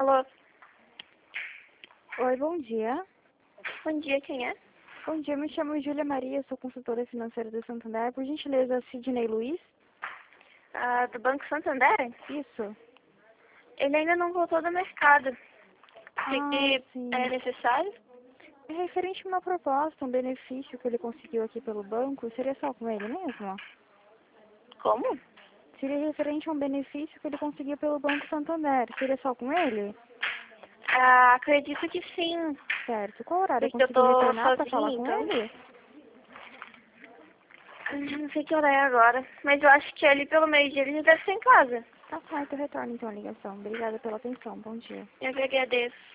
Alô? Oi, bom dia. Bom dia, quem é? Bom dia, me chamo Júlia Maria, sou consultora financeira do Santander. Por gentileza, Sidney Luiz? Ah, do Banco Santander? Isso. Ele ainda não voltou do mercado. O que Sim. é necessário? É referente a uma proposta, um benefício que ele conseguiu aqui pelo banco, seria só com ele mesmo? Como? Seria referente a um benefício que ele conseguiu pelo Banco Santander, seria só com ele? Ah, acredito que sim. Certo. Qual horário eu Porque eu consigo tô retornar para falar sozinha, com então. ele? Não sei que hora é agora. Mas eu acho que ali pelo meio-dia ele já deve estar em casa. Tá certo, eu retorno então a ligação. Obrigada pela atenção, bom dia. Eu que agradeço.